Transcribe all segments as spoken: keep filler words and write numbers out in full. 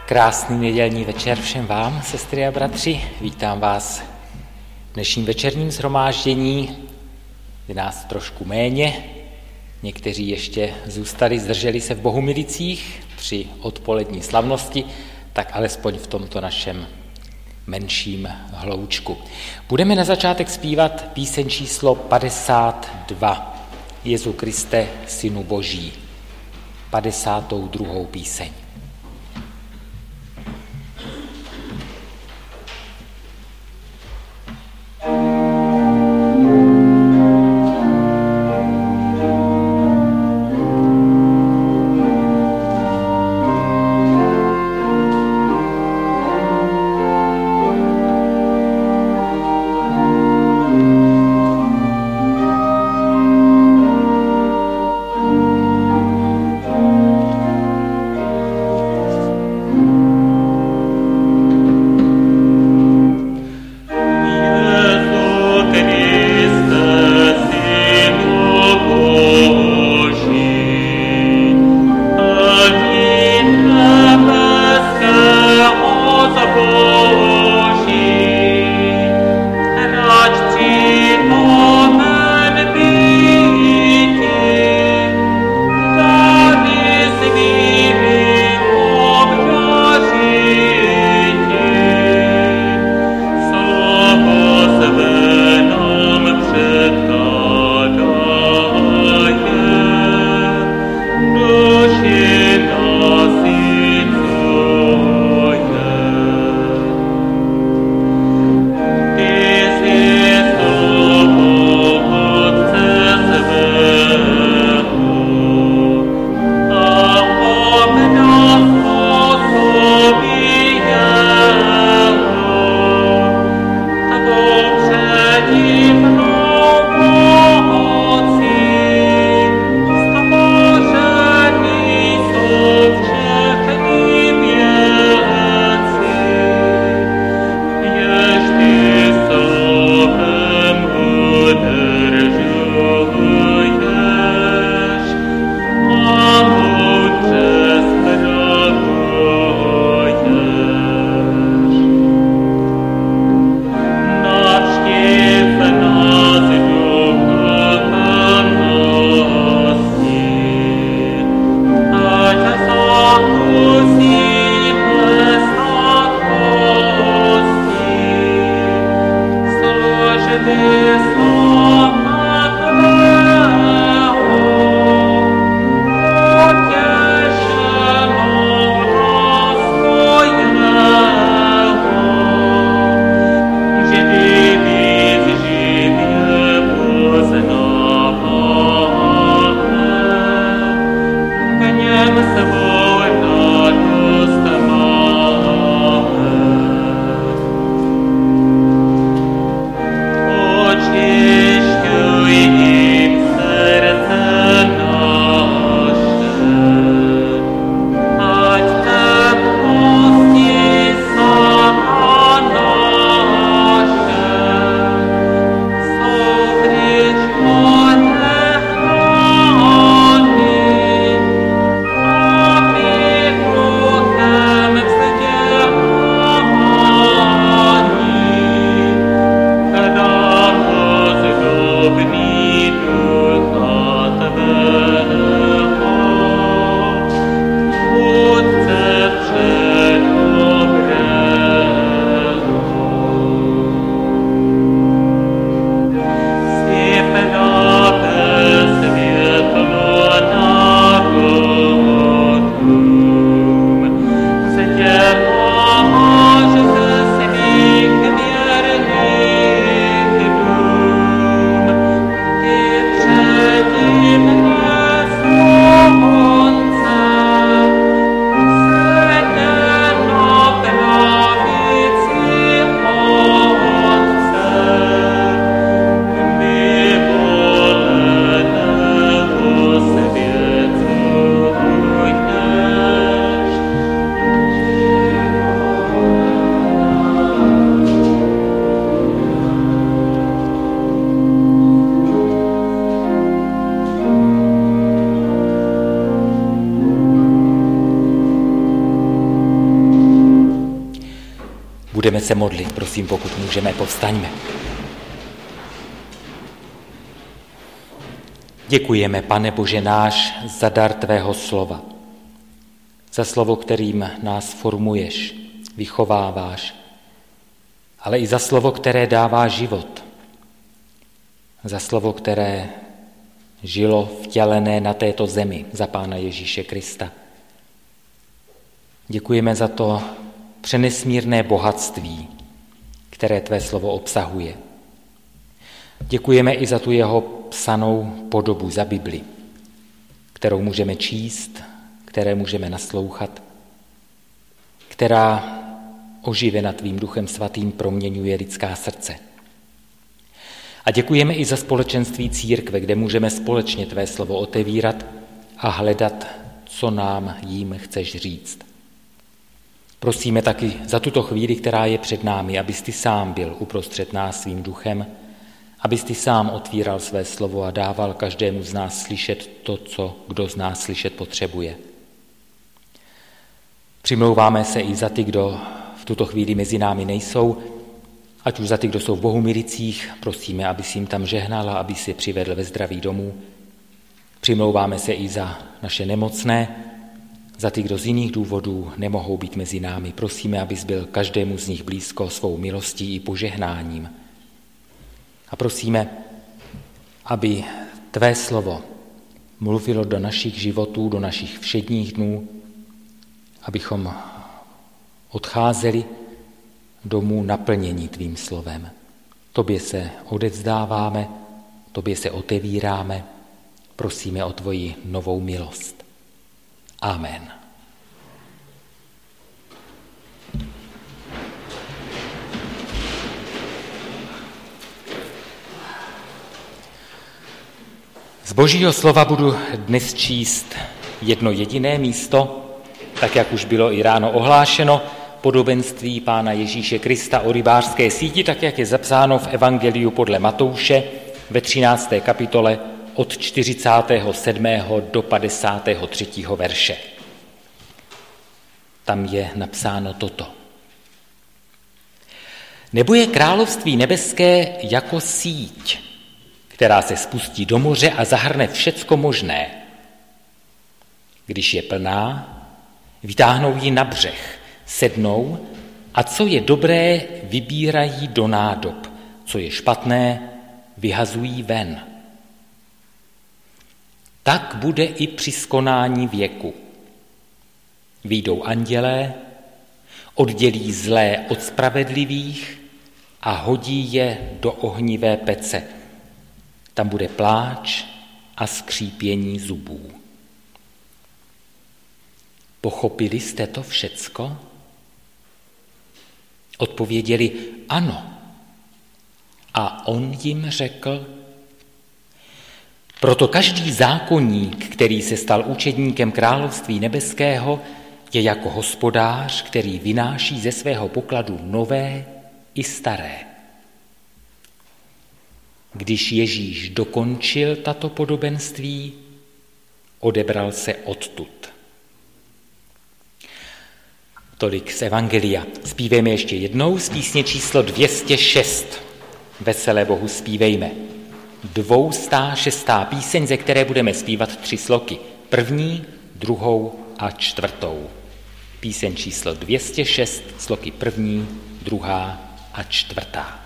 Krásný nedělní večer všem vám, sestry a bratři. Vítám vás v dnešním večerním shromáždění. Je nás trošku méně. Někteří ještě zůstali, zdrželi se v Bohumilicích při odpolední slavnosti, tak alespoň v tomto našem menším hloučku. Budeme na začátek zpívat píseň číslo padesát dva. Jezu Kriste, Synu Boží. padesátou druhou píseň. Thank you. Budeme se modlit, prosím, pokud můžeme, povstaňme. Děkujeme, Pane Bože náš, za dar tvého slova, za slovo, kterým nás formuješ, vychováváš, ale i za slovo, které dává život, za slovo, které žilo vtělené na této zemi za Pána Ježíše Krista. Děkujeme za to přenesmírné bohatství, které tvé slovo obsahuje. Děkujeme i za tu jeho psanou podobu, za Bibli, kterou můžeme číst, které můžeme naslouchat, která oživena tvým Duchem Svatým proměňuje lidská srdce. A děkujeme i za společenství církve, kde můžeme společně tvé slovo otevírat a hledat, co nám jím chceš říct. Prosíme taky za tuto chvíli, která je před námi, abys ty sám byl uprostřed nás svým duchem, abys ty sám otvíral své slovo a dával každému z nás slyšet to, co kdo z nás slyšet potřebuje. Přimlouváme se i za ty, kdo v tuto chvíli mezi námi nejsou, ať už za ty, kdo jsou v Bohumiricích, prosíme, abys jim tam žehnal a abys je přivedl ve zdraví domů. Přimlouváme se i za naše nemocné, za ty, kdo z jiných důvodů nemohou být mezi námi. Prosíme, abys byl každému z nich blízko svou milostí i požehnáním. A prosíme, aby tvé slovo mluvilo do našich životů, do našich všedních dnů, abychom odcházeli domů naplnění tvým slovem. Tobě se odevzdáváme, tobě se otevíráme, prosíme o tvoji novou milost. Amen. Z Božího slova budu dnes číst jedno jediné místo, tak jak už bylo i ráno ohlášeno, podobenství Pána Ježíše Krista o rybářské síti, tak jak je zapsáno v Evangeliu podle Matouše ve třinácté kapitole od čtyřicátého sedmého do padesátého třetího verše. Tam je napsáno toto. Nebo je království nebeské jako síť, která se spustí do moře a zahrne všecko možné. Když je plná, vytáhnou ji na břeh, sednou a co je dobré, vybírají do nádob, co je špatné, vyhazují ven. Tak bude i při skonání věku. Vyjdou andělé, oddělí zlé od spravedlivých a hodí je do ohnivé pece. Tam bude pláč a skřípění zubů. Pochopili jste to všecko? Odpověděli ano. A on jim řekl, proto každý zákonník, který se stal učedníkem království nebeského, je jako hospodář, který vynáší ze svého pokladu nové i staré. Když Ježíš dokončil tato podobenství, odebral se odtud. Tolik z Evangelia. Zpívejme ještě jednou z písně číslo dvě stě šest. Veselé Bohu zpívejme. Dvoustá šestá píseň, ze které budeme zpívat tři sloky. První, druhou a čtvrtou. Píseň číslo dvě stě šest, sloky první, druhá a čtvrtá.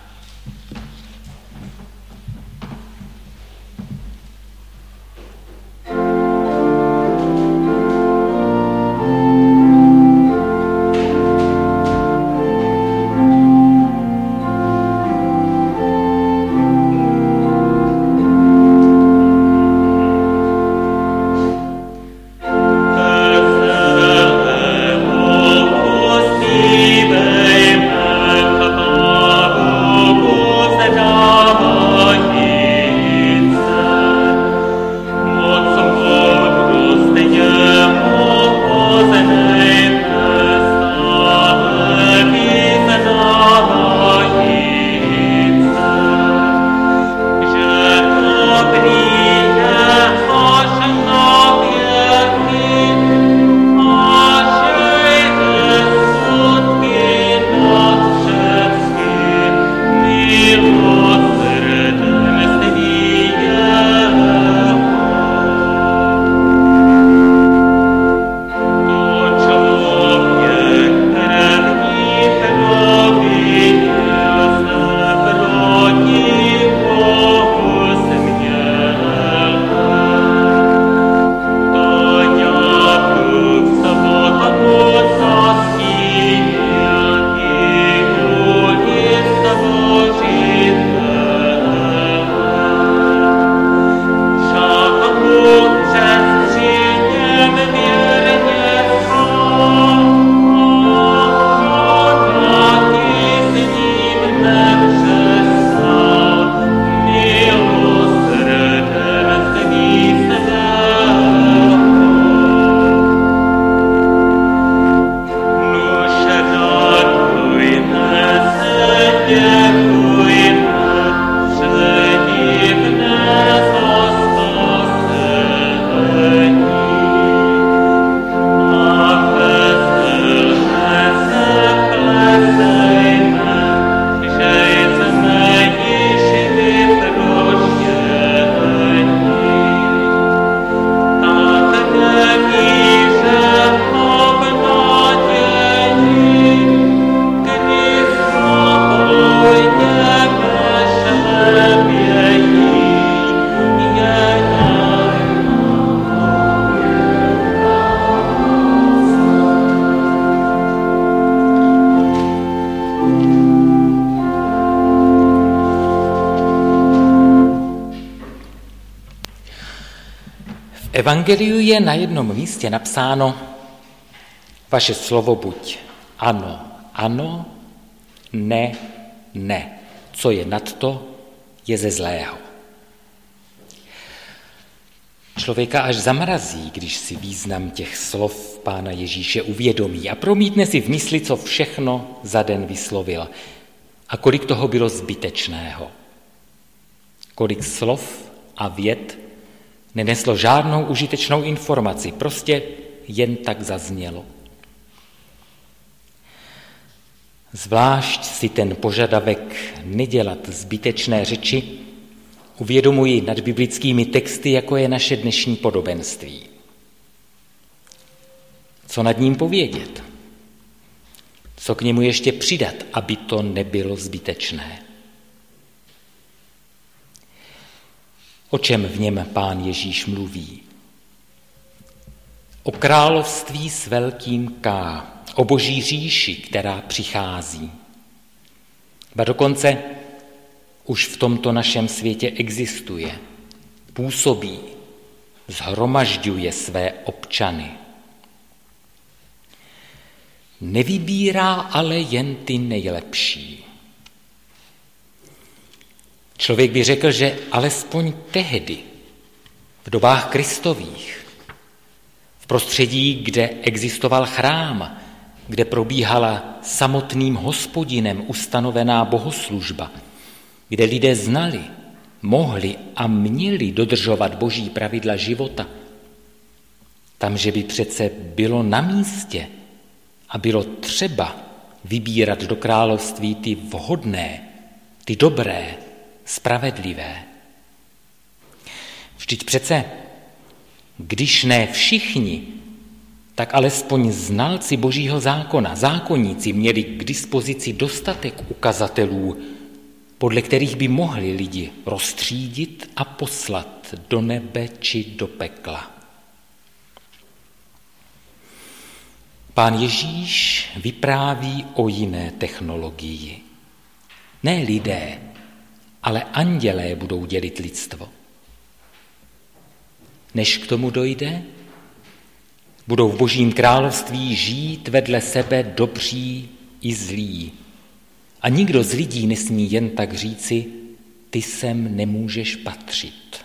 Amen. evangeliu je na jednom místě napsáno: vaše slovo buď ano, ano, ne, ne. Co je nad to, je ze zlého. Člověka až zamrazí, když si význam těch slov Pána Ježíše uvědomí a promítne si v mysli, co všechno za den vyslovil a kolik toho bylo zbytečného. Kolik slov a vět neneslo žádnou užitečnou informaci, prostě jen tak zaznělo. Zvlášť si ten požadavek nedělat zbytečné řeči uvědomuji nad biblickými texty, jako je naše dnešní podobenství. Co nad ním povědět? Co k němu ještě přidat, aby to nebylo zbytečné? O čem v něm Pán Ježíš mluví? O království s velkým K, o boží říši, která přichází. Ba dokonce už v tomto našem světě existuje, působí, shromažďuje své občany. Nevybírá ale jen ty nejlepší. Člověk by řekl, že alespoň tehdy, v dobách Kristových, v prostředí, kde existoval chrám, kde probíhala samotným Hospodinem ustanovená bohoslužba, kde lidé znali, mohli a měli dodržovat boží pravidla života, tam, že by přece bylo na místě a bylo třeba vybírat do království ty vhodné, ty dobré, spravedlivé. Vždyť přece, když ne všichni, tak alespoň znalci božího zákona, zákonníci měli k dispozici dostatek ukazatelů, podle kterých by mohli lidi rozstřídit a poslat do nebe či do pekla. Pán Ježíš vypráví o jiné technologii. Ne lidé, ale andělé budou dělit lidstvo. Než k tomu dojde, budou v božím království žít vedle sebe dobří i zlí. A nikdo z lidí nesmí jen tak říci, ty sem nemůžeš patřit.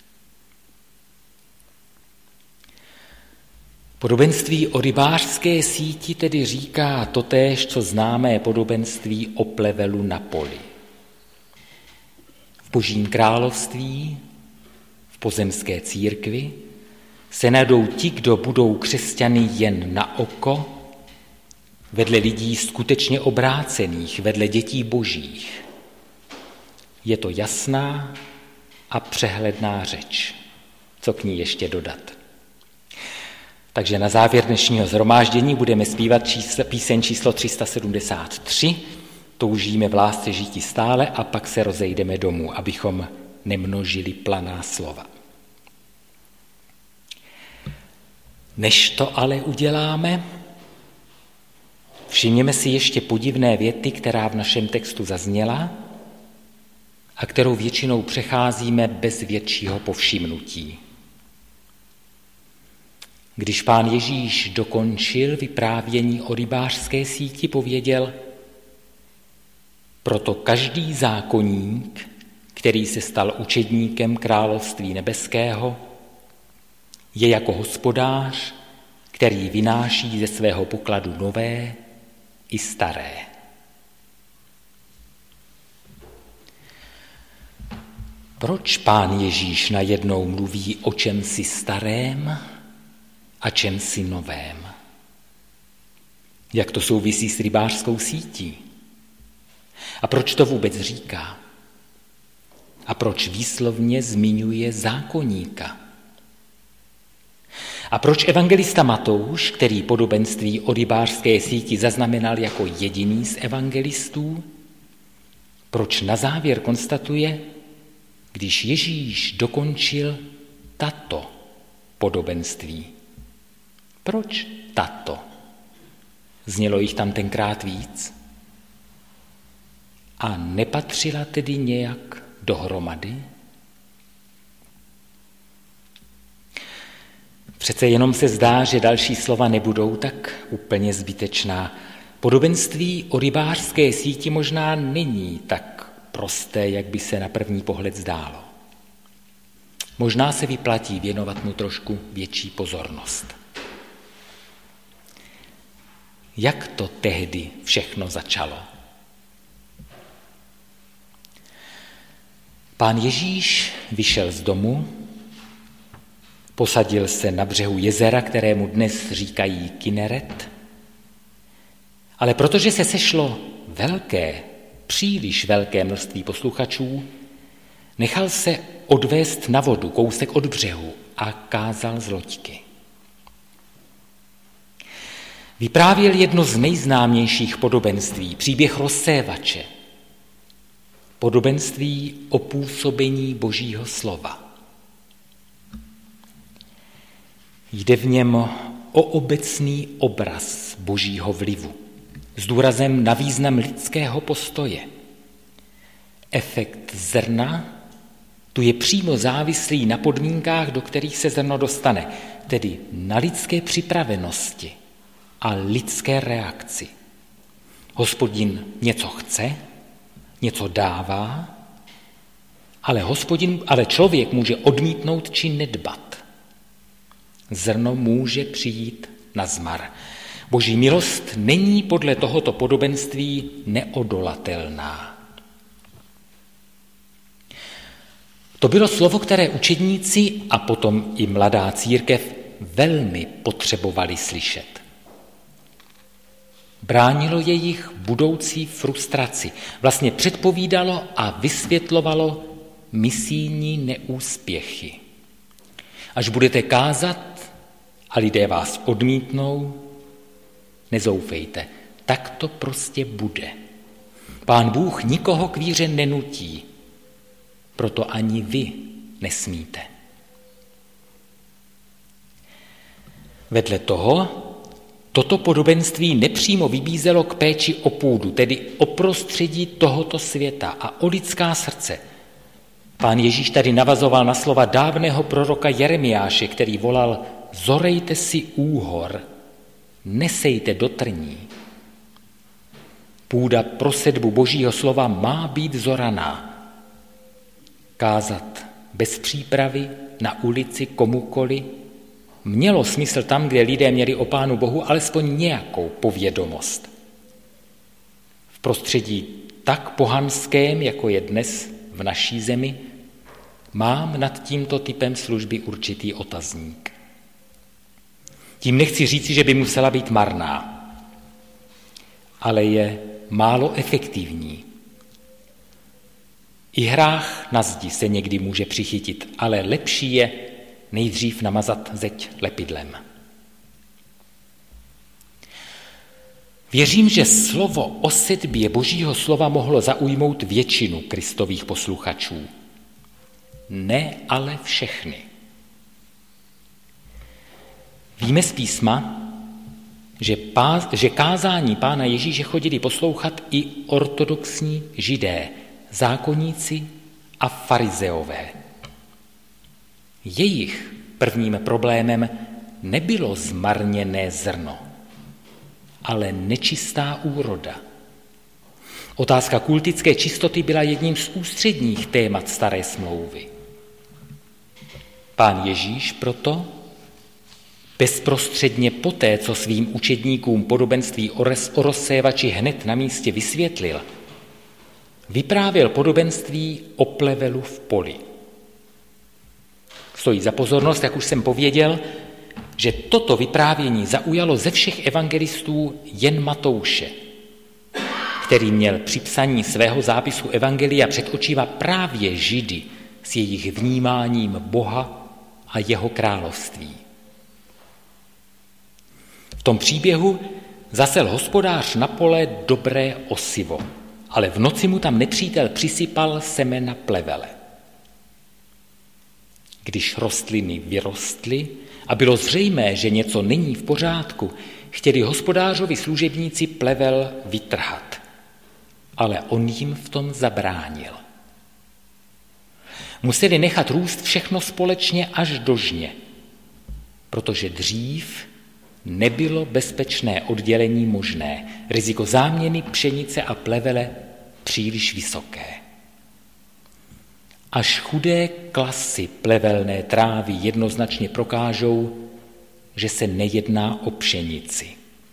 Podobenství o rybářské síti tedy říká totéž, co známé podobenství o plevelu na poli. V božím království, v pozemské církvi, se najdou ti, kdo budou křesťany jen na oko, vedle lidí skutečně obrácených, vedle dětí božích. Je to jasná a přehledná řeč. Co k ní ještě dodat? Takže na závěr dnešního shromáždění budeme zpívat číslo, píseň číslo tři sta sedmdesát tři. Toužíme v lásce žíti stále a pak se rozejdeme domů, abychom nemnožili planá slova. Než to ale uděláme, všimněme si ještě podivné věty, která v našem textu zazněla a kterou většinou přecházíme bez většího povšimnutí. Když Pán Ježíš dokončil vyprávění o rybářské síti, pověděl: proto každý zákonník, který se stal učedníkem království nebeského, je jako hospodář, který vynáší ze svého pokladu nové i staré. Proč Pán Ježíš najednou mluví o čemsi starém a čemsi novém? Jak to souvisí s rybářskou sítí? A proč to vůbec říká? A proč výslovně zmiňuje zákonníka? A proč evangelista Matouš, který podobenství o rybářské síti zaznamenal jako jediný z evangelistů, proč na závěr konstatuje, když Ježíš dokončil tato podobenství? Proč tato? Znělo jich tam tenkrát víc? A nepatřila tedy nějak dohromady? Přece jenom se zdá, že další slova nebudou tak úplně zbytečná. Podobenství o rybářské síti možná není tak prosté, jak by se na první pohled zdálo. Možná se vyplatí věnovat mu trošku větší pozornost. Jak to tehdy všechno začalo? Pán Ježíš vyšel z domu, posadil se na břehu jezera, kterému dnes říkají Kineret, ale protože se sešlo velké, příliš velké množství posluchačů, nechal se odvést na vodu kousek od břehu a kázal z loďky. Vyprávěl jedno z nejznámějších podobenství, příběh rozsévače, podobenství o působení Božího slova. Jde v něm o obecný obraz Božího vlivu, s důrazem na význam lidského postoje. Efekt zrna tu je přímo závislý na podmínkách, do kterých se zrno dostane, tedy na lidské připravenosti a lidské reakci. Hospodin něco chce, něco dává, ale, hospodin, ale člověk může odmítnout či nedbat. Zrno může přijít na zmar. Boží milost není podle tohoto podobenství neodolatelná. To bylo slovo, které učedníci a potom i mladá církev velmi potřebovali slyšet. Bránilo jejich budoucí frustraci, vlastně předpovídalo a vysvětlovalo misijní neúspěchy. Až budete kázat a lidé vás odmítnou, nezoufejte, tak to prostě bude. Pán Bůh nikoho k víře nenutí, proto ani vy nesmíte. Vedle toho, toto podobenství nepřímo vybízelo k péči o půdu, tedy o prostředí tohoto světa a o lidská srdce. Pán Ježíš tady navazoval na slova dávného proroka Jeremiáše, který volal: zorejte si úhor, nesejte do trní. Půda pro sedbu Božího slova má být zoraná. Kázat bez přípravy na ulici komukoli mělo smysl tam, kde lidé měli o Pánu Bohu alespoň nějakou povědomost. V prostředí tak pohanském, jako je dnes v naší zemi, mám nad tímto typem služby určitý otazník. Tím nechci říci, že by musela být marná, ale je málo efektivní. I hrách na zdi se někdy může přichytit, ale lepší je nejdřív namazat zeď lepidlem. Věřím, že slovo o sedbě Božího slova mohlo zaujmout většinu Kristových posluchačů. Ne ale všechny. Víme z písma, že, pá, že kázání Pána Ježíše chodili poslouchat i ortodoxní židé, zákonníci a farizeové. Jejich prvním problémem nebylo zmarněné zrno, ale nečistá úroda. Otázka kultické čistoty byla jedním z ústředních témat Staré smlouvy. Pán Ježíš proto bezprostředně poté, co svým učedníkům podobenství o rozsévači hned na místě vysvětlil, vyprávěl podobenství o plevelu v poli. Stojí za pozornost, jak už jsem pověděl, že toto vyprávění zaujalo ze všech evangelistů jen Matouše, který měl při psaní svého zápisu evangelia před očima právě Židy s jejich vnímáním Boha a jeho království. V tom příběhu zasel hospodář na pole dobré osivo, ale v noci mu tam nepřítel přisypal semena plevele. Když rostliny vyrostly a bylo zřejmé, že něco není v pořádku, chtěli hospodářovi služebníci plevel vytrhat, ale on jim v tom zabránil. Museli nechat růst všechno společně až do žně, protože dřív nebylo bezpečné oddělení možné, riziko záměny pšenice a plevele příliš vysoké. Až chudé klasy plevelné trávy jednoznačně prokážou, že se nejedná o pšenici.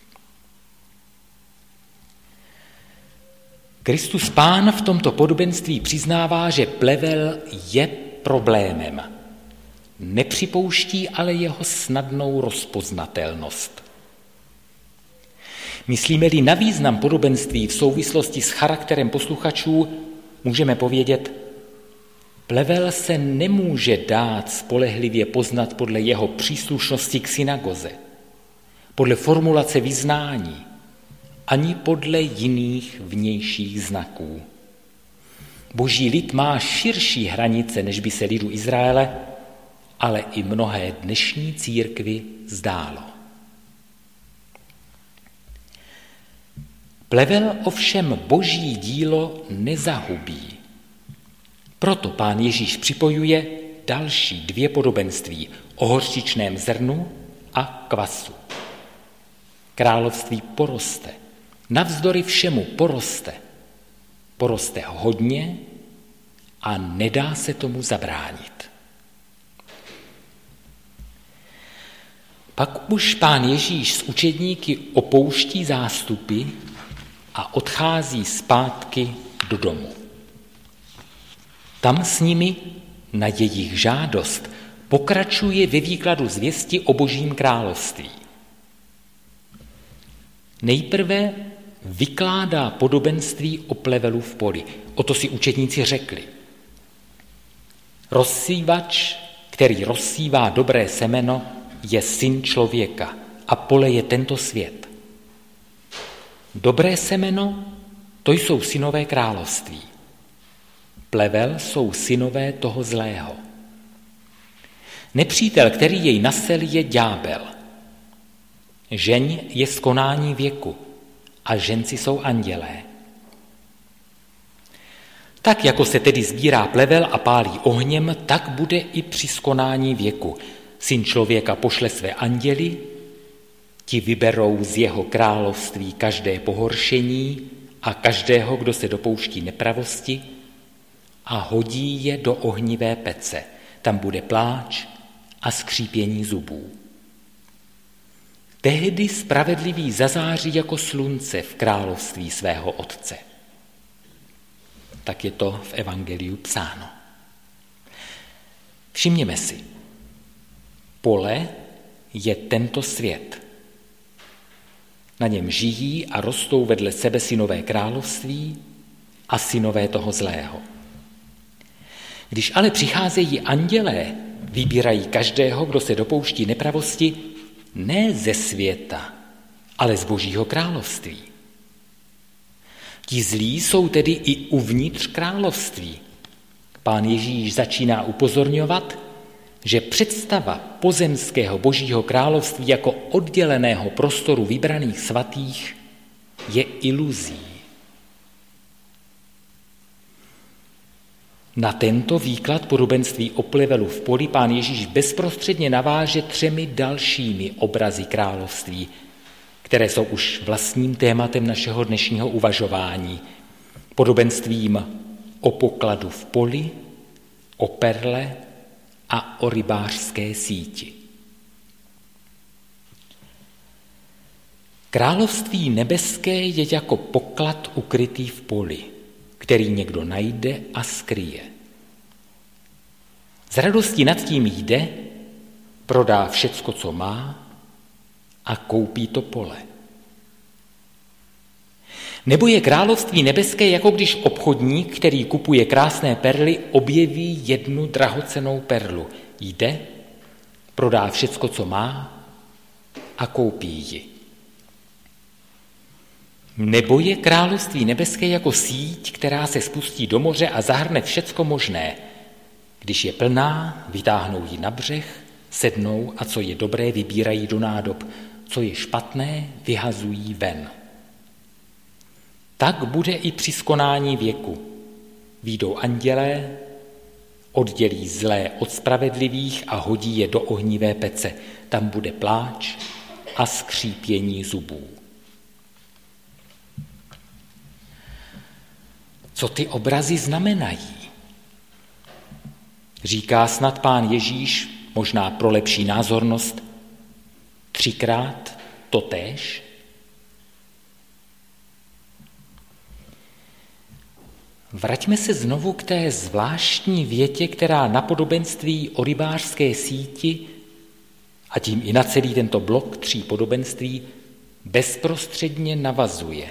Kristus Pán v tomto podobenství přiznává, že plevel je problémem. Nepřipouští ale jeho snadnou rozpoznatelnost. Myslíme-li na význam podobenství v souvislosti s charakterem posluchačů, můžeme povědět, plevel se nemůže dát spolehlivě poznat podle jeho příslušnosti k synagoze, podle formulace vyznání, ani podle jiných vnějších znaků. Boží lid má širší hranice, než by se lidu Izraele, ale i mnohé dnešní církvi zdálo. Plevel ovšem Boží dílo nezahubí. Proto Pán Ježíš připojuje další dvě podobenství o hořčičném zrnu a kvasu. Království poroste, navzdory všemu poroste. Poroste hodně a nedá se tomu zabránit. Pak už Pán Ježíš s učedníky opouští zástupy a odchází zpátky do domu. Tam s nimi na jejich žádost pokračuje ve výkladu zvěsti o Božím království. Nejprve vykládá podobenství o plevelu v poli. O to si učedníci řekli. Rozsívač, který rozsívá dobré semeno, je syn člověka a pole je tento svět. Dobré semeno, to jsou synové království. Plevel jsou synové toho zlého. Nepřítel, který jej nasel, je ďábel. Žeň je z konání věku a ženci jsou andělé. Tak, jako se tedy sbírá plevel a pálí ohněm, tak bude i při skonání věku. Syn člověka pošle své anděly, ti vyberou z jeho království každé pohoršení a každého, kdo se dopouští nepravosti, a hodí je do ohnivé pece. Tam bude pláč a skřípění zubů. Tehdy spravedlivý zazáří jako slunce v království svého Otce. Tak je to v evangeliu psáno. Všimněme si, pole je tento svět. Na něm žijí a rostou vedle sebe synové království a synové toho zlého. Když ale přicházejí andělé, vybírají každého, kdo se dopouští nepravosti, ne ze světa, ale z Božího království. Ti zlí jsou tedy i uvnitř království. Pán Ježíš začíná upozorňovat, že představa pozemského Božího království jako odděleného prostoru vybraných svatých je iluzí. Na tento výklad podobenství o plevelu v poli Pán Ježíš bezprostředně naváže třemi dalšími obrazy království, které jsou už vlastním tématem našeho dnešního uvažování. Podobenstvím o pokladu v poli, o perle a o rybářské síti. Království nebeské je jako poklad ukrytý v poli, který někdo najde a skryje. Z radosti nad tím jde, prodá všecko, co má, a koupí to pole. Nebo je království nebeské, jako když obchodník, který kupuje krásné perly, objeví jednu drahocennou perlu. Jde, prodá všecko, co má, a koupí ji. Nebo je království nebeské jako síť, která se spustí do moře a zahrne všecko možné. Když je plná, vytáhnou ji na břeh, sednou a co je dobré, vybírají do nádob. Co je špatné, vyhazují ven. Tak bude i při skonání věku. Výjdou andělé oddělí zlé od spravedlivých a hodí je do ohnivé pece. Tam bude pláč a skřípění zubů. Co ty obrazy znamenají? Říká snad Pán Ježíš, možná pro lepší názornost, třikrát totéž? Vraťme se znovu k té zvláštní větě, která na podobenství o rybářské síti a tím i na celý tento blok tří podobenství bezprostředně navazuje.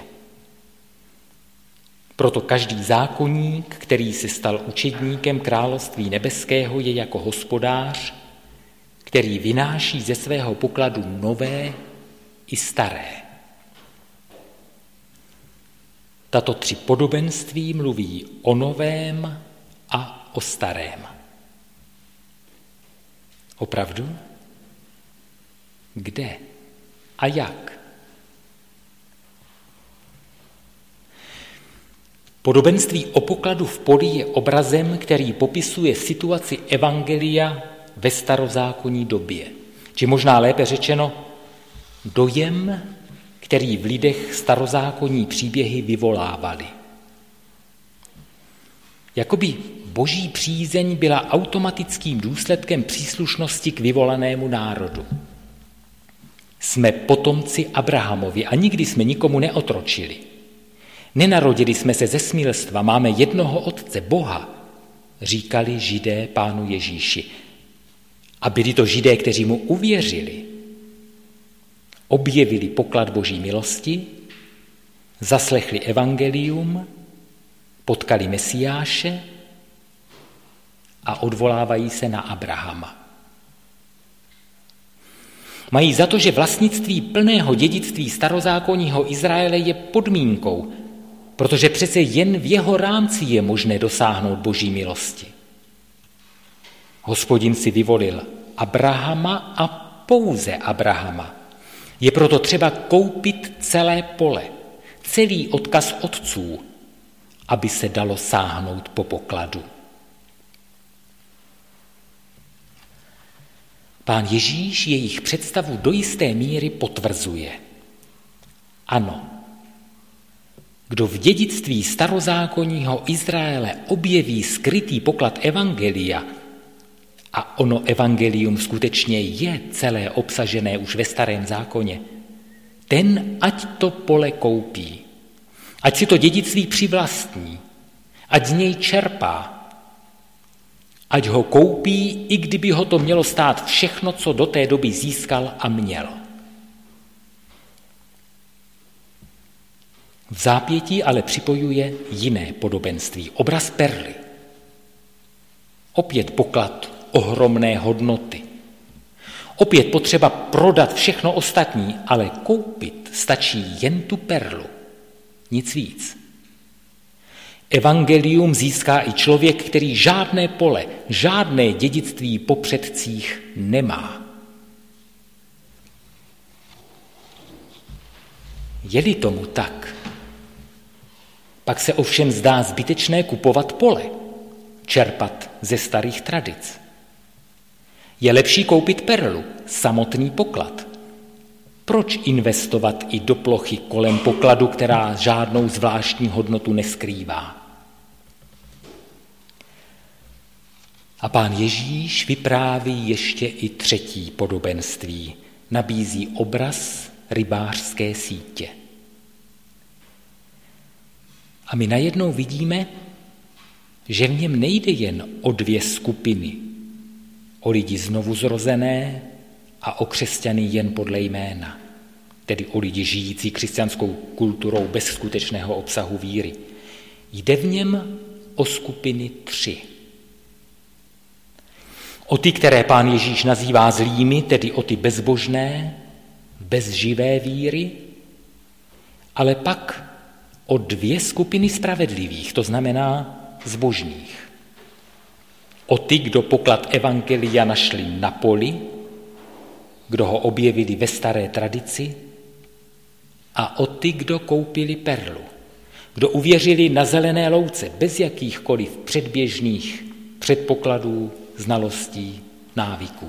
Proto každý zákonník, který se stal učedníkem království nebeského, je jako hospodář, který vynáší ze svého pokladu nové i staré. Tato tři podobenství mluví o novém a o starém. Opravdu? Kde a jak? Podobenství o pokladu v poli je obrazem, který popisuje situaci evangelia ve starozákonní době. Či možná lépe řečeno, dojem, který v lidech starozákonní příběhy vyvolávaly. Jakoby boží přízeň byla automatickým důsledkem příslušnosti k vyvolanému národu. Jsme potomci Abrahamovi a nikdy jsme nikomu neotročili. Nenarodili jsme se ze smilstva, máme jednoho otce, Boha, říkali Židé Pánu Ježíši. A byli to Židé, kteří mu uvěřili. Objevili poklad boží milosti, zaslechli evangelium, potkali Mesiáše a odvolávají se na Abrahama. Mají za to, že vlastnictví plného dědictví starozákonního Izraele je podmínkou, protože přece jen v jeho rámci je možné dosáhnout boží milosti. Hospodin si vyvolil Abrahama a pouze Abrahama. Je proto třeba koupit celé pole, celý odkaz otců, aby se dalo sáhnout po pokladu. Pán Ježíš jejich představu do jisté míry potvrzuje. Ano, kdo v dědictví starozákonního Izraele objeví skrytý poklad evangelia, a ono evangelium skutečně je celé obsažené už ve starém zákoně, ten ať to pole koupí, ať si to dědictví přivlastní, ať z něj čerpá, ať ho koupí, i kdyby ho to mělo stát všechno, co do té doby získal a měl. V zápětí ale připojuje jiné podobenství, obraz perly. Opět poklad ohromné hodnoty. Opět potřeba prodat všechno ostatní, ale koupit stačí jen tu perlu, nic víc. Evangelium získá i člověk, který žádné pole, žádné dědictví po předcích nemá. Je-li tomu tak, pak se ovšem zdá zbytečné kupovat pole, čerpat ze starých tradic. Je lepší koupit perlu, samotný poklad. Proč investovat i do plochy kolem pokladu, která žádnou zvláštní hodnotu neskrývá? A Pán Ježíš vypráví ještě i třetí podobenství. Nabízí obraz rybářské sítě. A my najednou vidíme, že v něm nejde jen o dvě skupiny. O lidi znovu zrozené a o křesťany jen podle jména. Tedy o lidi žijící křesťanskou kulturou bez skutečného obsahu víry. Jde v něm o skupiny tři. O ty, které Pán Ježíš nazývá zlými, tedy o ty bezbožné, bez živé víry, ale pak o dvě skupiny spravedlivých, to znamená zbožných. O ty, kdo poklad evangelia našli na poli, kdo ho objevili ve staré tradici, a o ty, kdo koupili perlu, kdo uvěřili na zelené louce bez jakýchkoliv předběžných předpokladů, znalostí, návyků.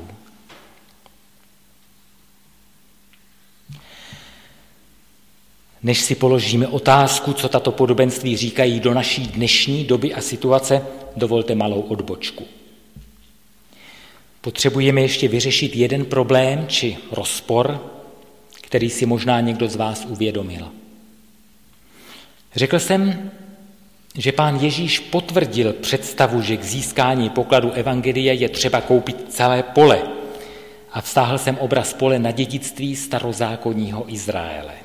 Než si položíme otázku, co tato podobenství říkají do naší dnešní doby a situace, dovolte malou odbočku. Potřebujeme ještě vyřešit jeden problém či rozpor, který si možná někdo z vás uvědomil. Řekl jsem, že pán Ježíš potvrdil představu, že k získání pokladu evangelia je třeba koupit celé pole, a vztáhl jsem obraz pole na dědictví starozákonního Izraele.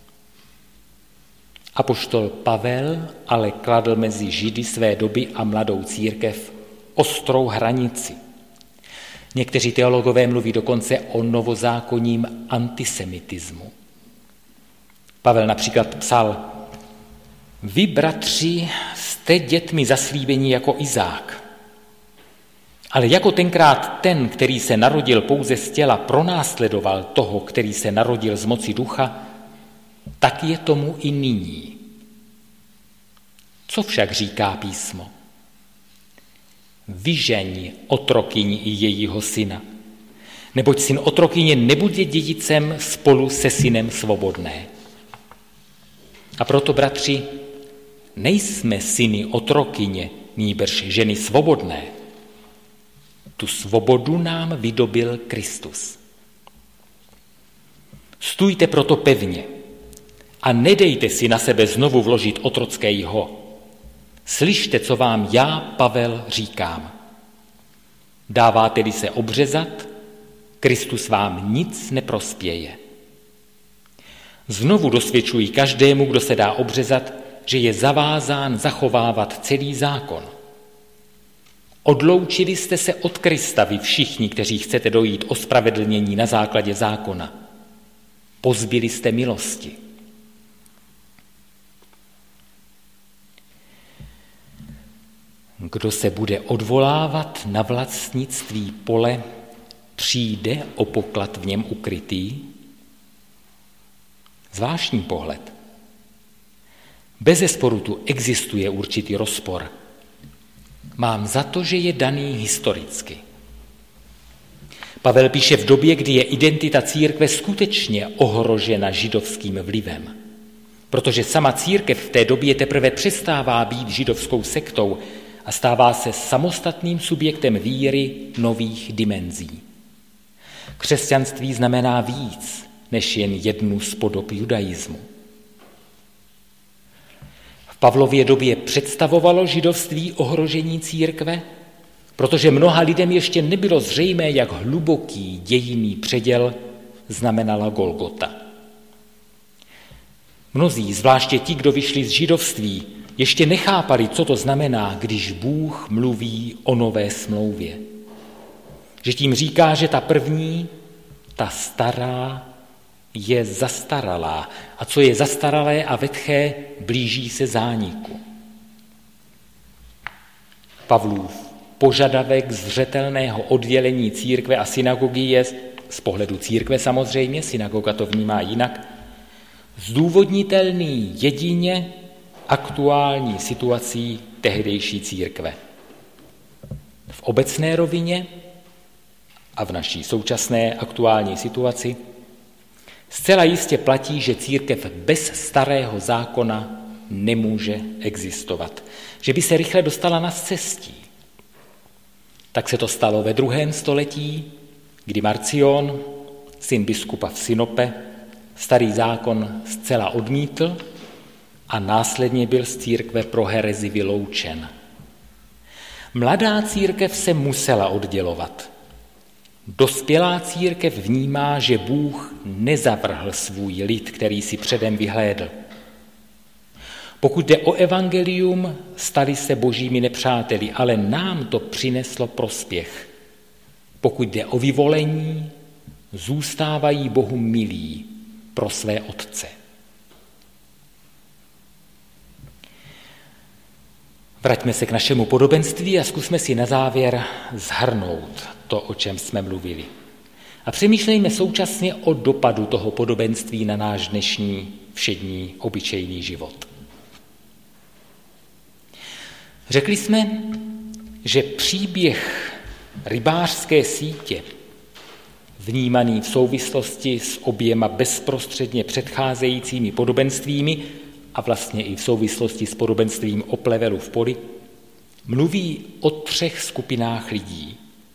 Apoštol Pavel ale kladl mezi Židy své doby a mladou církev ostrou hranici. Někteří teologové mluví dokonce o novozákonním antisemitismu. Pavel například psal: Vy, bratři, jste dětmi zaslíbení jako Izák. Ale jako tenkrát ten, který se narodil pouze z těla, pronásledoval toho, který se narodil z moci ducha, tak je tomu i nyní. Co však říká písmo? Vyžeň otrokyni i jejího syna, neboť syn otrokyně nebude dědicem spolu se synem svobodné. A proto, bratři, nejsme syny otrokyně, nýbrž ženy svobodné. Tu svobodu nám vydobil Kristus. Stůjte proto pevně a nedejte si na sebe znovu vložit otrocké jho. Slyšte, co vám já, Pavel, říkám. Dáváte-li se obřezat, Kristus vám nic neprospěje. Znovu dosvědčuji každému, kdo se dá obřezat, že je zavázán zachovávat celý zákon. Odloučili jste se od Krista vy všichni, kteří chcete dojít ospravedlnění na základě zákona. Pozbyli jste milosti. Kdo se bude odvolávat na vlastnictví pole, přijde o poklad v něm ukrytý? Zvláštní pohled. Bezesporu tu existuje určitý rozpor. Mám za to, že je daný historicky. Pavel píše v době, kdy je identita církve skutečně ohrožena židovským vlivem. Protože sama církev v té době teprve přestává být židovskou sektou a stává se samostatným subjektem víry nových dimenzí. Křesťanství znamená víc než jen jednu z podob judaismu. V Pavlově době představovalo židovství ohrožení církve, protože mnoha lidem ještě nebylo zřejmé, jak hluboký dějinný předěl znamenala Golgota. Mnozí, zvláště ti, kdo vyšli z židovství, ještě nechápali, co to znamená, když Bůh mluví o nové smlouvě. Že tím říká, že ta první, ta stará, je zastaralá a co je zastaralé a vetché, blíží se zániku. Pavlův požadavek zřetelného oddělení církve a synagogy je z pohledu církve samozřejmě, synagoga to vnímá jinak, zdůvodnitelný jedině aktuální situací tehdejší církve. V obecné rovině a v naší současné aktuální situaci zcela jistě platí, že církev bez starého zákona nemůže existovat, že by se rychle dostala na scestí. Tak se to stalo ve druhém století, kdy Marcion, syn biskupa v Sinope, starý zákon zcela odmítl a následně byl z církve pro herezi vyloučen. Mladá církev se musela oddělovat. Dospělá církev vnímá, že Bůh nezavrhl svůj lid, který si předem vyhlédl. Pokud jde o evangelium, stali se božími nepřáteli, ale nám to přineslo prospěch. Pokud jde o vyvolení, zůstávají Bohu milí pro své otce. Vraťme se k našemu podobenství a zkusme si na závěr shrnout to, o čem jsme mluvili. A přemýšlejme současně o dopadu toho podobenství na náš dnešní všední obyčejný život. Řekli jsme, že příběh rybářské sítě, vnímaný v souvislosti s oběma bezprostředně předcházejícími podobenstvími a vlastně i v souvislosti s podobenstvím o plevelu v poli, mluví o třech skupinách lidí.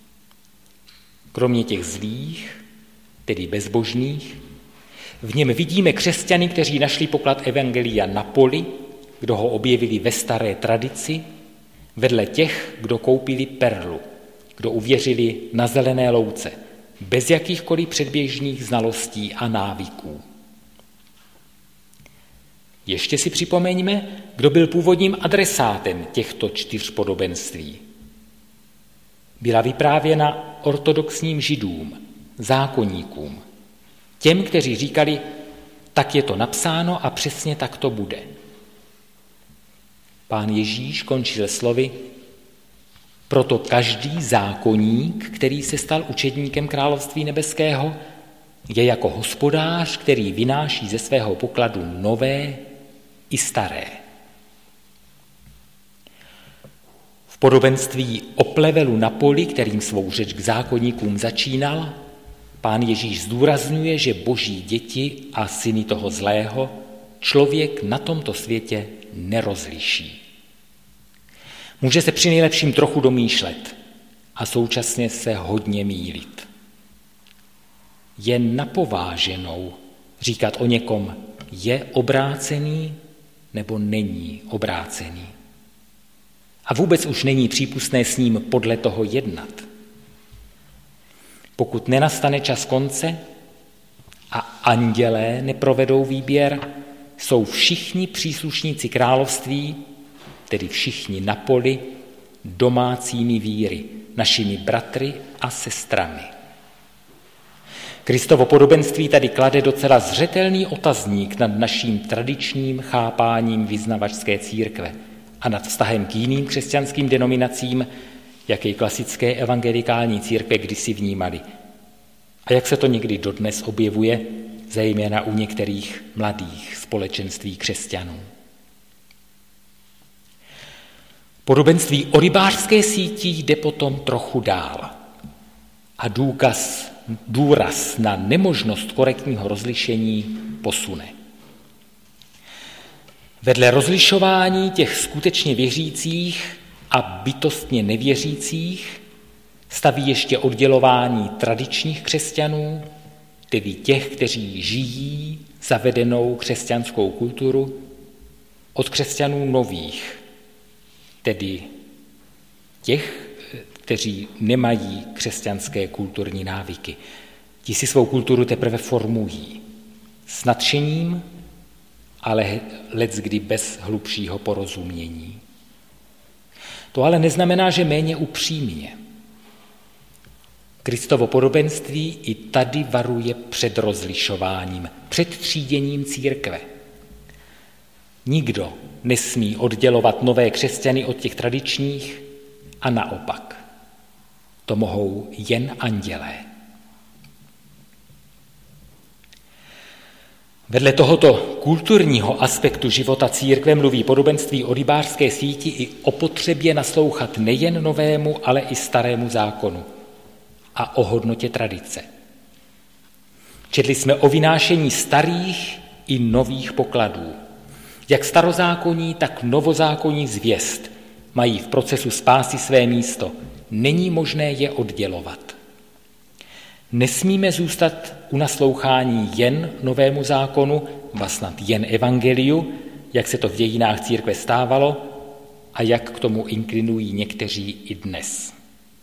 Kromě těch zlých, tedy bezbožných, v něm vidíme křesťany, kteří našli poklad evangelia na poli, kdo ho objevili ve staré tradici, vedle těch, kdo koupili perlu, kdo uvěřili na zelené louce, bez jakýchkoliv předběžných znalostí a návyků. Ještě si připomeňme, kdo byl původním adresátem těchto čtyř podobenství. Byla vyprávěna ortodoxním židům, zákonníkům, těm, kteří říkali, tak je to napsáno a přesně tak to bude. Pán Ježíš končil slovy, proto každý zákonník, který se stal učedníkem království nebeského, je jako hospodář, který vynáší ze svého pokladu nové i staré. V podobenství o plevelu na poli, kterým svou řeč k zákonníkům začínal, Pán Ježíš zdůrazňuje, že boží děti a syny toho zlého člověk na tomto světě nerozliší. Může se při nejlepším trochu domýšlet a současně se hodně mýlit. Je napováženou říkat o někom, je obrácený nebo není obrácený. A vůbec už není přípustné s ním podle toho jednat. Pokud nenastane čas konce a andělé neprovedou výběr, jsou všichni příslušníci království, tedy všichni na poli, domácími víry, našimi bratry a sestrami. Kristovo podobenství tady klade docela zřetelný otazník nad naším tradičním chápáním vyznavačské církve a nad vztahem k jiným křesťanským denominacím, jaké klasické evangelikální církve kdysi vnímali. A jak se to někdy dodnes objevuje, zejména u některých mladých společenství křesťanů. Podobenství o rybářské síti jde potom trochu dál a důkaz, důraz na nemožnost korektního rozlišení posune. Vedle rozlišování těch skutečně věřících a bytostně nevěřících staví ještě oddělování tradičních křesťanů, tedy těch, kteří žijí zavedenou křesťanskou kulturu, od křesťanů nových, tedy těch, kteří nemají křesťanské kulturní návyky. Ti si svou kulturu teprve formují s nadšením, ale leckdy bez hlubšího porozumění. To ale neznamená, že méně upřímně. Kristovo podobenství i tady varuje před rozlišováním, před tříděním církve. Nikdo nesmí oddělovat nové křesťany od těch tradičních a naopak. To mohou jen andělé. Vedle tohoto kulturního aspektu života církve mluví podobenství o rybářské síti i o potřebě naslouchat nejen novému, ale i starému zákonu a o hodnotě tradice. Četli jsme o vynášení starých i nových pokladů. Jak starozákonní, tak novozákonní zvěst mají v procesu spásy své místo. Není možné je oddělovat. Nesmíme zůstat u naslouchání jen novému zákonu, ba snad jen evangeliu, jak se to v dějinách církve stávalo a jak k tomu inklinují někteří i dnes.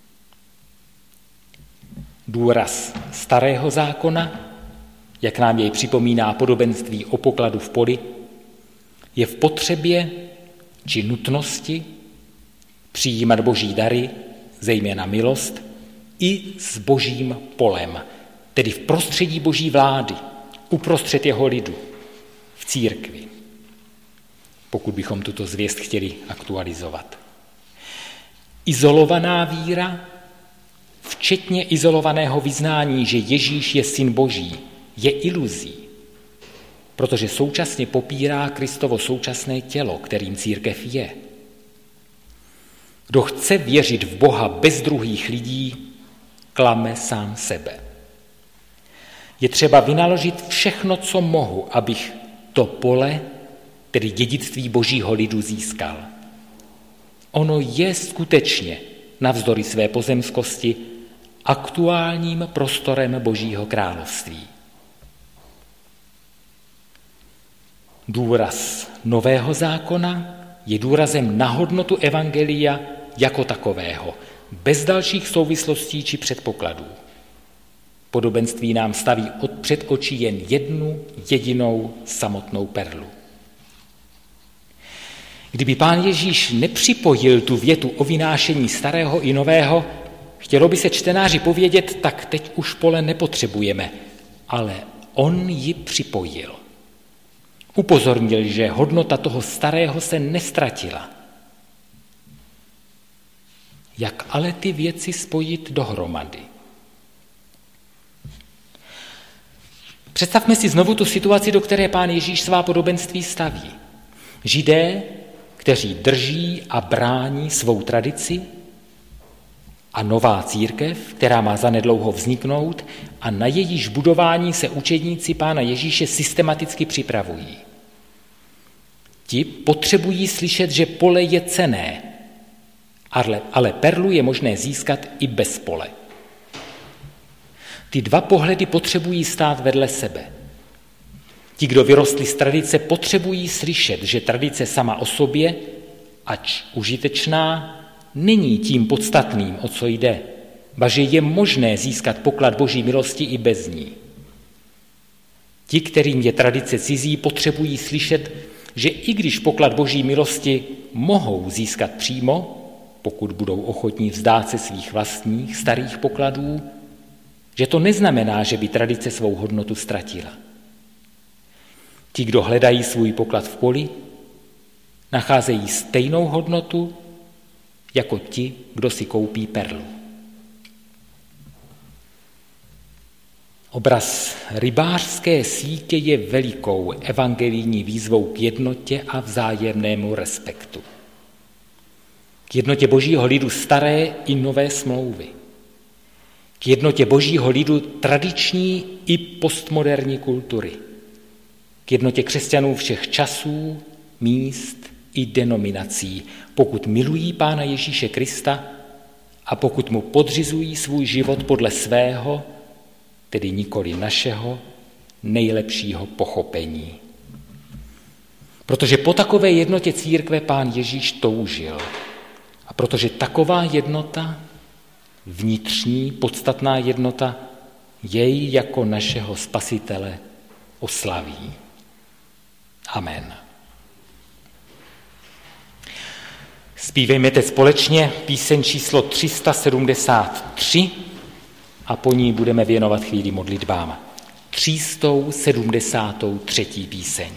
Důraz starého zákona, jak nám jej připomíná podobenství o pokladu v poli, je v potřebě či nutnosti přijímat boží dary, zejména milost, i s božím polem, tedy v prostředí boží vlády, uprostřed jeho lidu, v církvi, pokud bychom tuto zvěst chtěli aktualizovat. Izolovaná víra, včetně izolovaného vyznání, že Ježíš je syn boží, je iluzí, protože současně popírá Kristovo současné tělo, kterým církev je. Kdo chce věřit v Boha bez druhých lidí, klame sám sebe. Je třeba vynaložit všechno, co mohu, abych to pole, tedy dědictví Božího lidu, získal. Ono je skutečně, navzdory své pozemskosti, aktuálním prostorem Božího království. Důraz Nového zákona je důrazem na hodnotu evangelia jako takového, bez dalších souvislostí či předpokladů. Podobenství nám staví od před očí jen jednu jedinou samotnou perlu. Kdyby Pán Ježíš nepřipojil tu větu o vynášení starého i nového, chtělo by se čtenáři povědět, tak teď už pole nepotřebujeme, ale on ji připojil. Upozornil, že hodnota toho starého se nestratila. Jak ale ty věci spojit dohromady? Představme si znovu tu situaci, do které Pán Ježíš svá podobenství staví. Židé, kteří drží a brání svou tradici, a nová církev, která má zanedlouho vzniknout a na jejíž budování se učedníci Pána Ježíše systematicky připravují. Ti potřebují slyšet, že pole je cenné, ale, ale perlu je možné získat i bez pole. Ty dva pohledy potřebují stát vedle sebe. Ti, kdo vyrostli z tradice, potřebují slyšet, že tradice sama o sobě, ač užitečná, není tím podstatným, o co jde, ba že je možné získat poklad Boží milosti i bez ní. Ti, kterým je tradice cizí, potřebují slyšet, že i když poklad Boží milosti mohou získat přímo, pokud budou ochotní vzdát se svých vlastních starých pokladů, že to neznamená, že by tradice svou hodnotu ztratila. Ti, kdo hledají svůj poklad v poli, nacházejí stejnou hodnotu jako ti, kdo si koupí perlu. Obraz rybářské sítě je velikou evangelijní výzvou k jednotě a vzájemnému respektu. K jednotě Božího lidu staré i nové smlouvy. K jednotě Božího lidu tradiční i postmoderní kultury. K jednotě křesťanů všech časů, míst i denominací, pokud milují Pána Ježíše Krista a pokud mu podřizují svůj život podle svého, tedy nikoli našeho, nejlepšího pochopení. Protože po takové jednotě církve Pán Ježíš toužil. A protože taková jednota, vnitřní, podstatná jednota, jej jako našeho Spasitele oslaví. Amen. Zpívejme teď společně píseň číslo tři sta sedmdesát tři a po ní budeme věnovat chvíli modlitbám. tři sta sedmdesát tři píseň.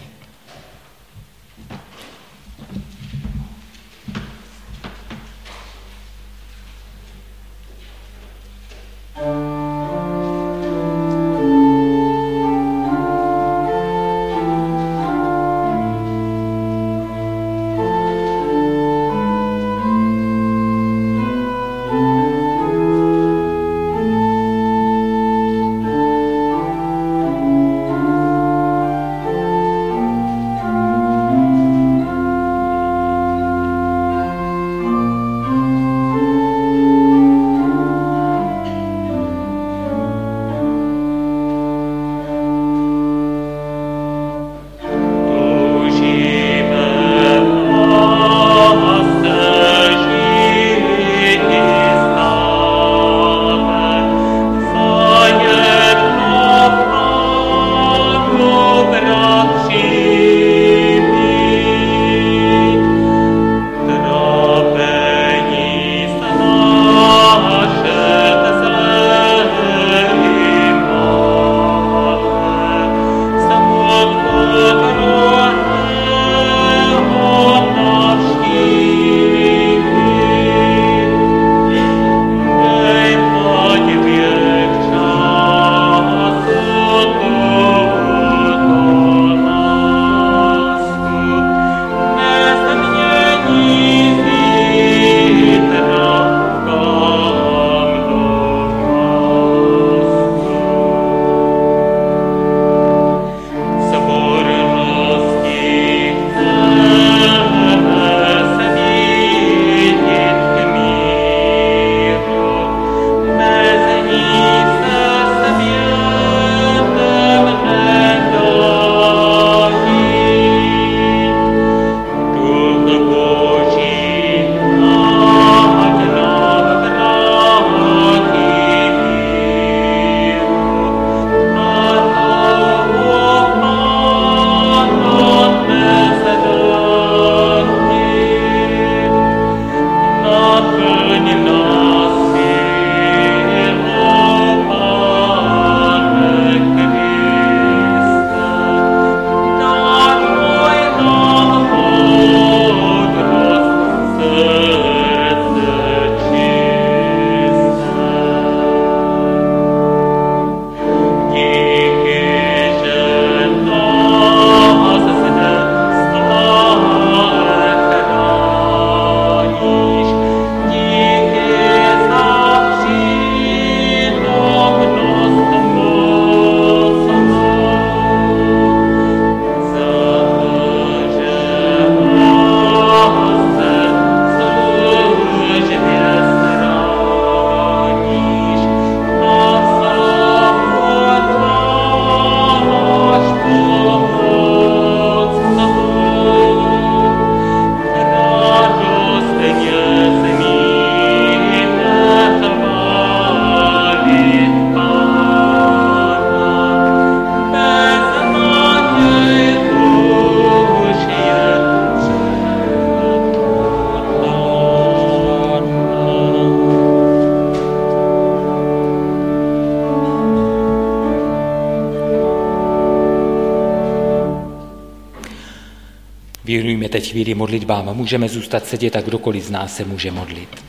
Věnujme teď chvíli modlitbám. Můžeme zůstat sedět a kdokoliv z nás se může modlit.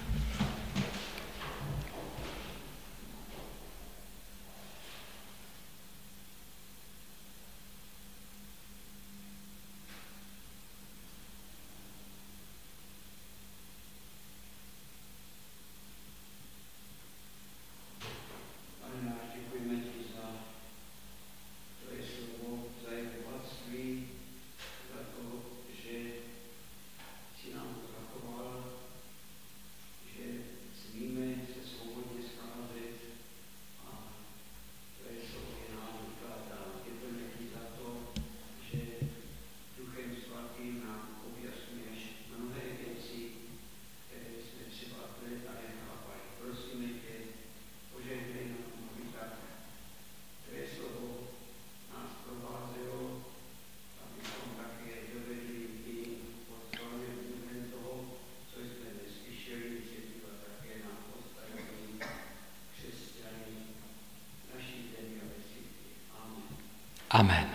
Amen.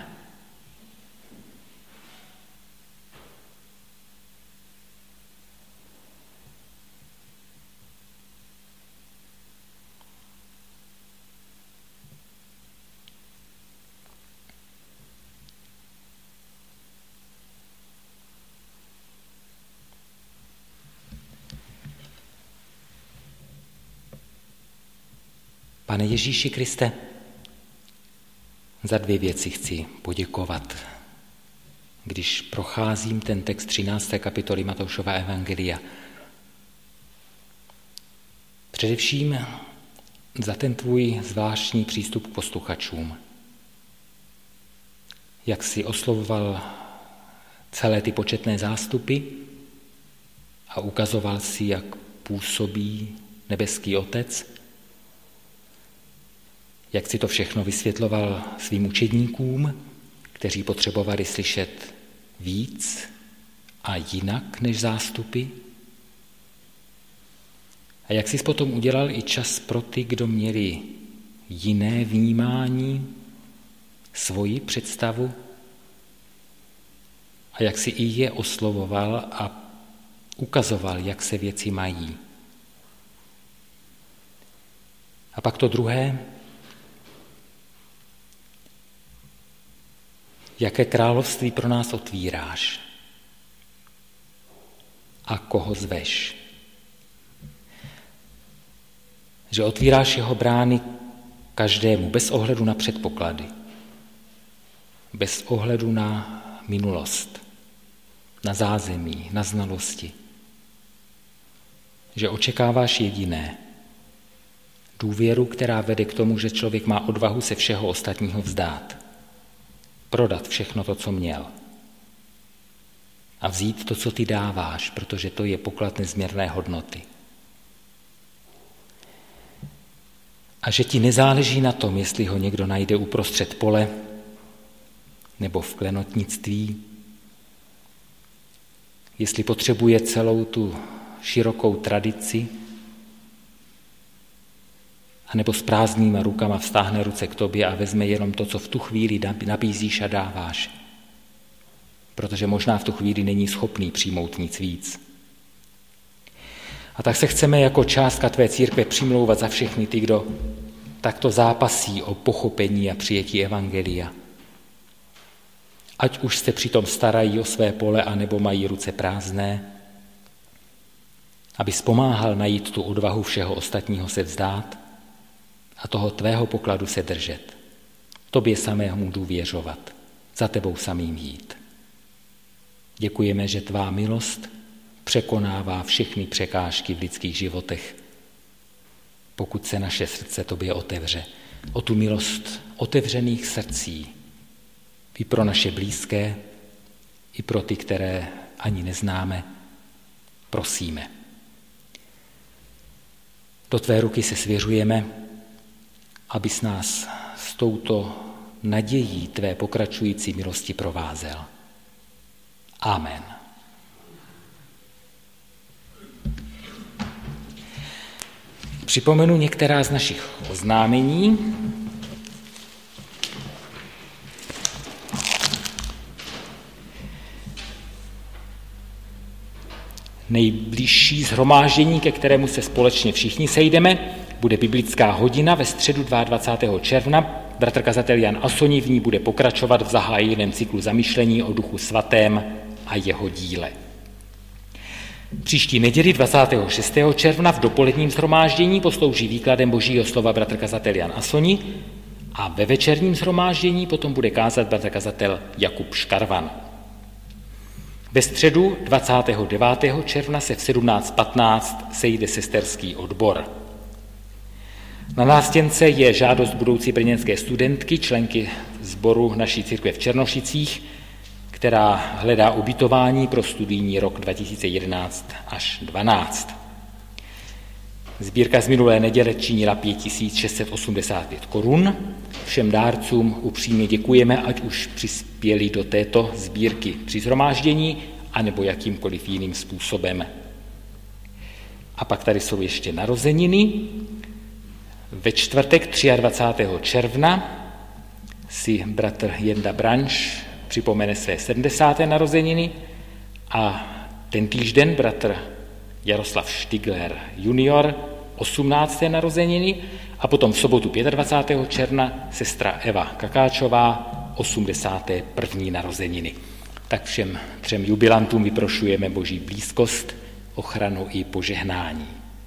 Pane Ježíši Kriste, za dvě věci chci poděkovat. Když procházím ten text třinácté kapitoly Matoušova evangelia, především za ten tvůj zvláštní přístup k posluchačům. Jak jsi oslovoval celé ty početné zástupy a ukazoval si, jak působí nebeský Otec, jak si to všechno vysvětloval svým učedníkům, kteří potřebovali slyšet víc a jinak než zástupy. A jak jsi potom udělal i čas pro ty, kdo měli jiné vnímání, svoji představu, a jak jsi i je oslovoval a ukazoval, jak se věci mají. A pak to druhé, jaké království pro nás otvíráš a koho zveš. Že otvíráš jeho brány každému, bez ohledu na předpoklady, bez ohledu na minulost, na zázemí, na znalosti. Že očekáváš jediné, důvěru, která vede k tomu, že člověk má odvahu se všeho ostatního vzdát. Prodat všechno to, co měl. A vzít to, co ty dáváš, protože to je poklad nezměrné hodnoty. A že ti nezáleží na tom, jestli ho někdo najde uprostřed pole nebo v klenotnictví, jestli potřebuje celou tu širokou tradici, anebo s prázdnýma rukama vztáhne ruce k tobě a vezme jenom to, co v tu chvíli nabízíš a dáváš. Protože možná v tu chvíli není schopný přijmout nic víc. A tak se chceme jako částka tvé církve přimlouvat za všechny ty, kdo takto zápasí o pochopení a přijetí evangelia. Ať už se přitom starají o své pole, anebo mají ruce prázdné, aby pomáhal najít tu odvahu všeho ostatního se vzdát a toho tvého pokladu se držet. Tobě samému důvěřovat, za tebou samým jít. Děkujeme, že tvá milost překonává všechny překážky v lidských životech, pokud se naše srdce tobě otevře. O tu milost otevřených srdcí i pro naše blízké, i pro ty, které ani neznáme, prosíme. Do tvé ruky se svěřujeme, abys nás s touto nadějí tvé pokračující milosti provázel. Amen. Připomenu některá z našich oznámení. Nejbližší shromáždění, ke kterému se společně všichni sejdeme, bude biblická hodina ve středu dvacátého druhého června. Bratr kazatel Jan Asoni v ní bude pokračovat v zahájeném cyklu zamýšlení o Duchu svatém a jeho díle. Příští neděli dvacátého šestého června v dopoledním shromáždění poslouží výkladem Božího slova bratr kazatel Jan Asoni a ve večerním shromáždění potom bude kázat bratr kazatel Jakub Škarvan. Ve středu dvacátého devátého června se v sedmnáct patnáct sejde sesterský odbor. Na nástěnce je žádost budoucí brněnské studentky, členky sboru naší církve v Černošicích, která hledá ubytování pro studijní rok dva tisíce jedenáct až dvanáct. Sbírka z minulé neděle činila pět tisíc šest set osmdesát pět korun. Všem dárcům upřímně děkujeme, ať už přispěli do této sbírky při shromáždění, anebo jakýmkoliv jiným způsobem. A pak tady jsou ještě narozeniny. Ve čtvrtek dvacátého třetího června si bratr Jenda Branš připomene své sedmdesáté narozeniny a ten týžden bratr Jaroslav Štigler junior osmnácté narozeniny a potom v sobotu dvacátého pátého června sestra Eva Kakáčová osmdesáté první narozeniny. Tak všem třem jubilantům vyprošujeme Boží blízkost, ochranu i požehnání.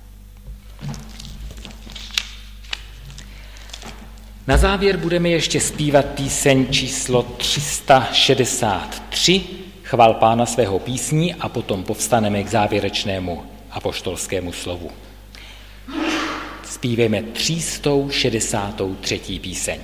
Na závěr budeme ještě zpívat píseň číslo tři sta šedesát tři, Chval Pána svého písní, a potom povstaneme k závěrečnému apoštolskému slovu. Zpívejme tři sta šedesát tři píseň.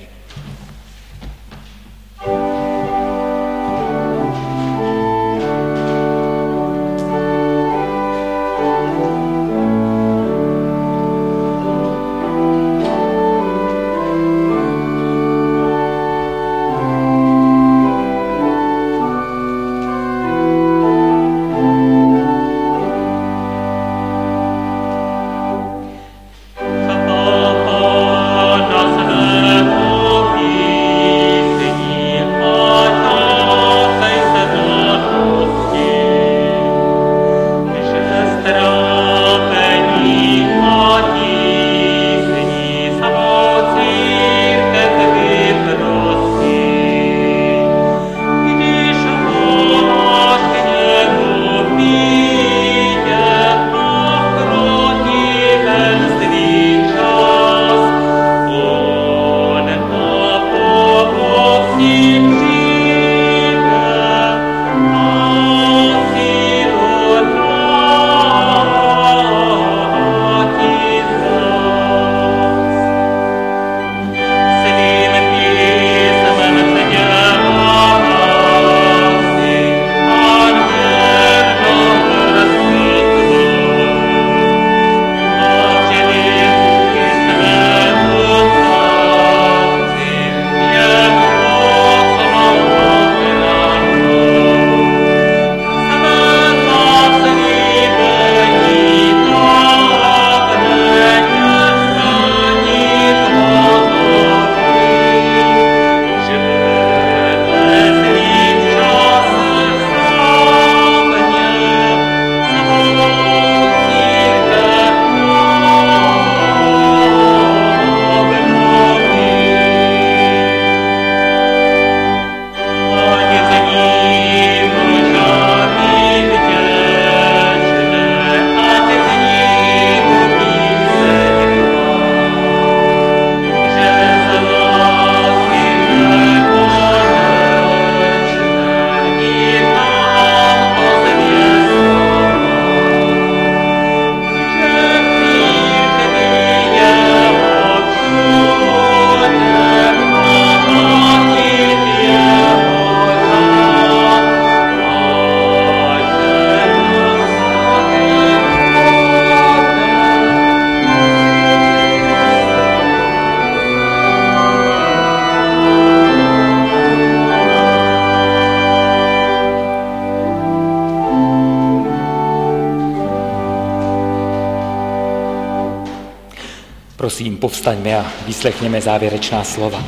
Prosím, povstaňme a vyslechněme závěrečná slova.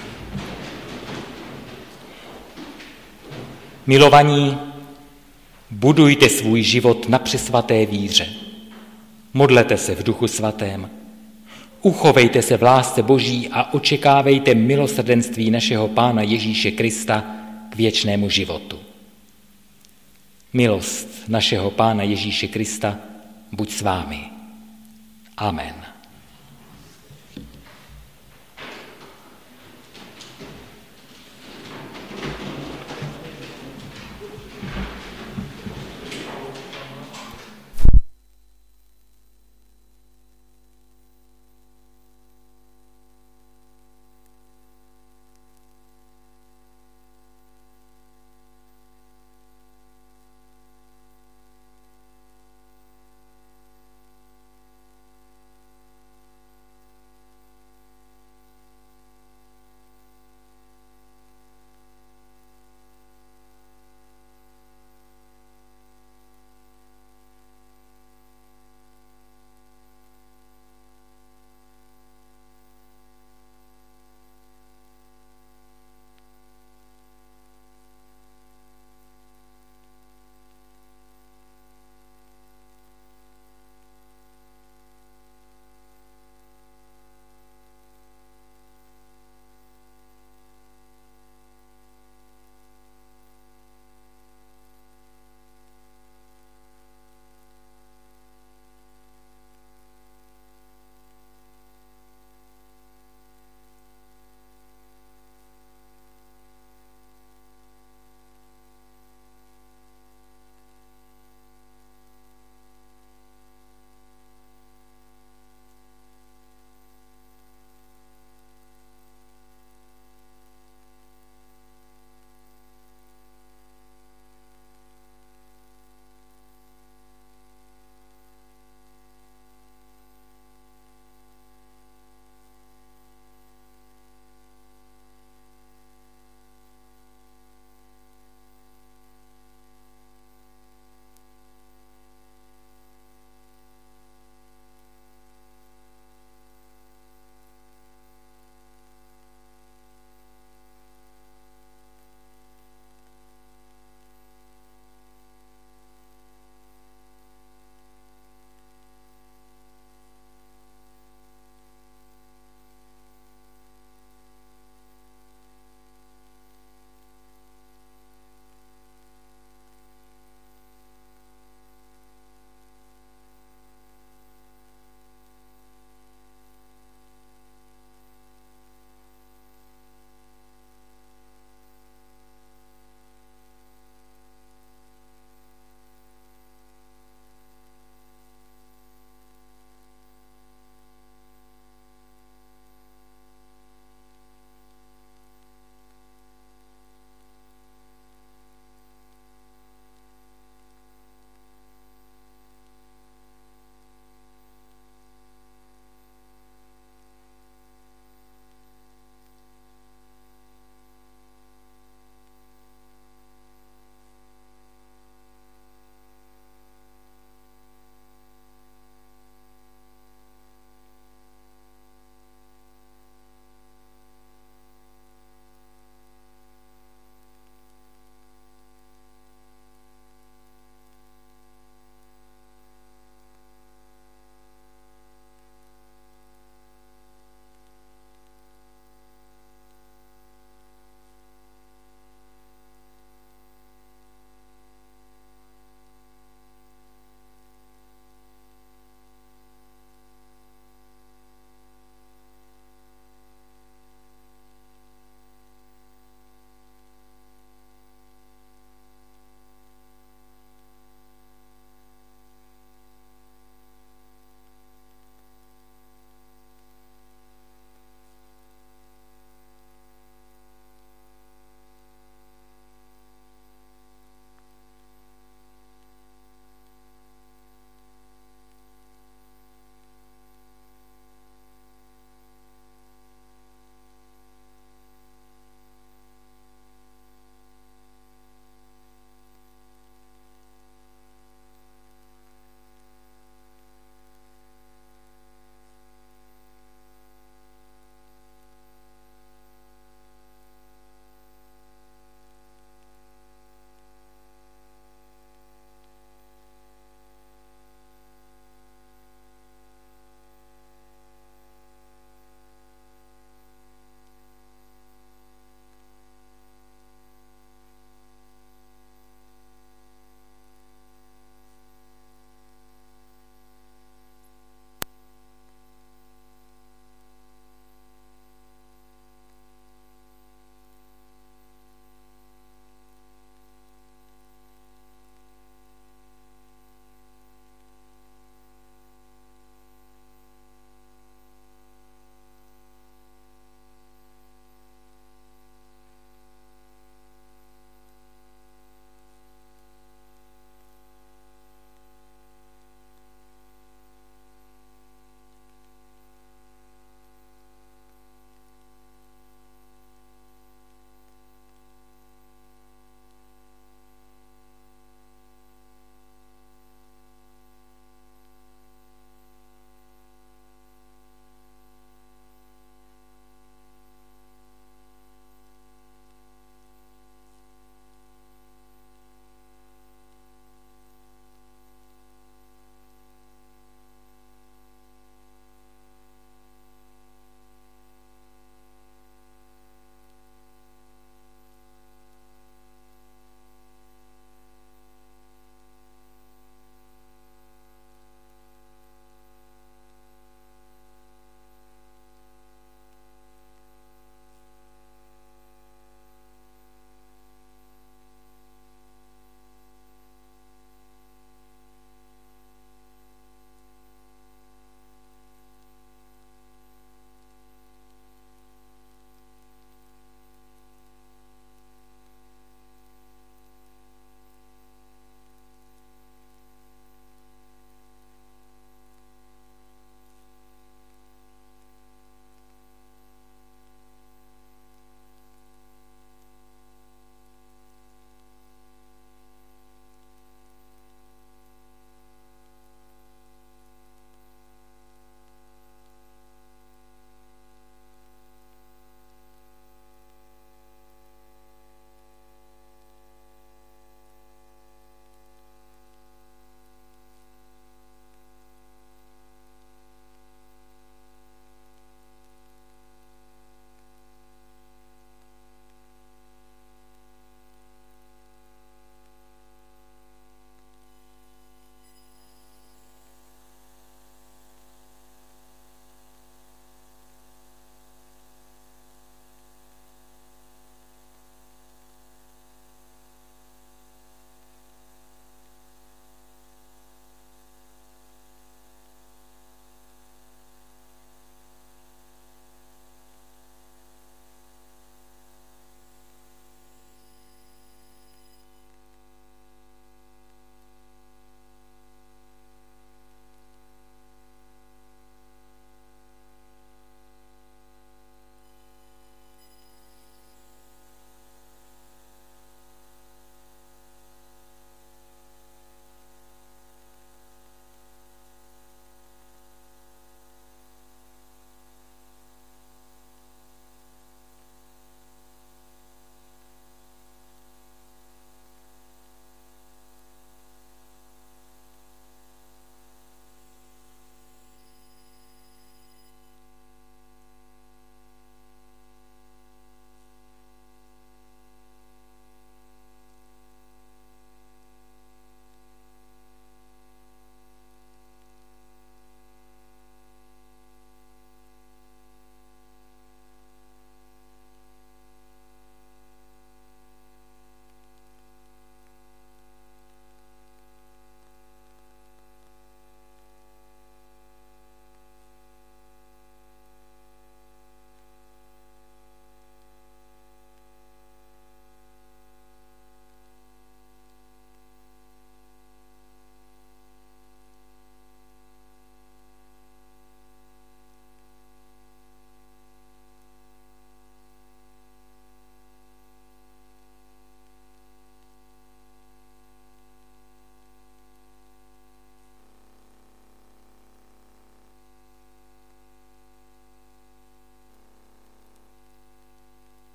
Milovaní, Budujte svůj život na přesvaté víře. Modlete se v Duchu Svatém. Uchovejte se v lásce Boží a očekávejte milosrdenství našeho Pána Ježíše Krista k věčnému životu. Milost našeho Pána Ježíše Krista buď s vámi. Amen.